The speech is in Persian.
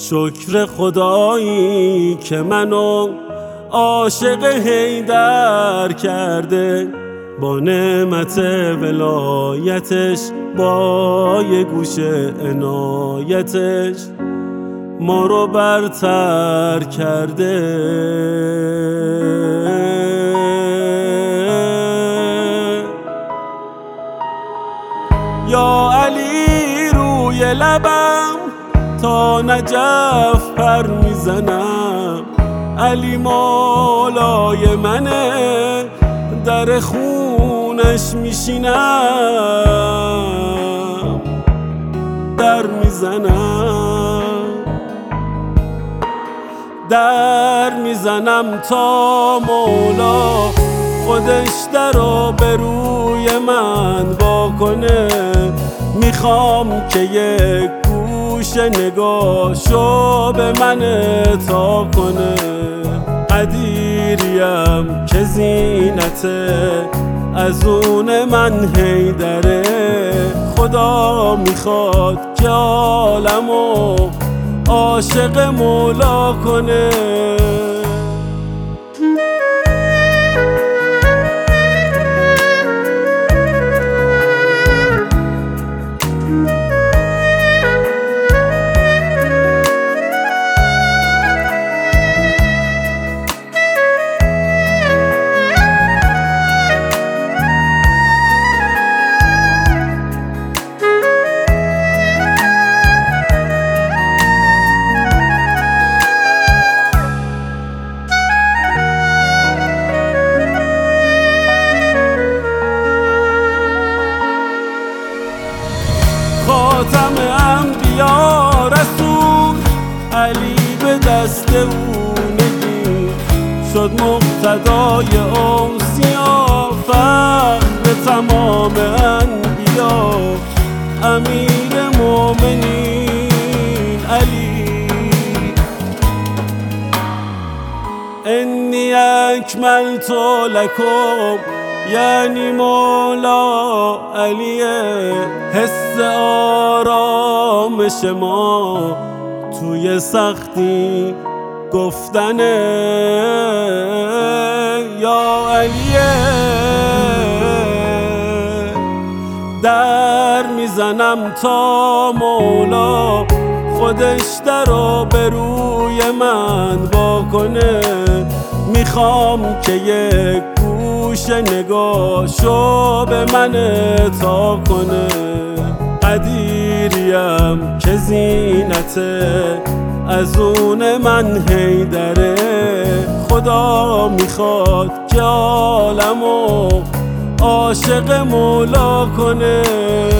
شکر خدایی که منو عاشق حیدر کرده، با نعمت ولایتش، با یه گوشه عنایتش ما رو برتر کرده. یا علی روی لبم تا نجف پر میزنم، علی مولای منه در خونش میشینم، در میزنم تا مولا خودش درو به روی من واکنه. میخوام که یک گوشه نگاهشو به من عطا کنه. قدیریم که زینته از اون من حیدره، خدا میخواد که عالمو عاشق مولا کنه. خاتم انبیا رسول علی به دست او نگیر، شد مقتدای اوصیا فخر تمام انبیا، امیر مومنین علی. انی اکملت لکم یعنی مولا علیه، حس آرامش ما توی سختی گفتنه. یا علیه در میزنم تا مولا خودش درو به روی من واکنه. میخوام که یک گوشه نگاهشو به من عطا کنه. قدیریم که زینته از اون من حیدره، خدا میخواد که عالمو عاشق مولا کنه.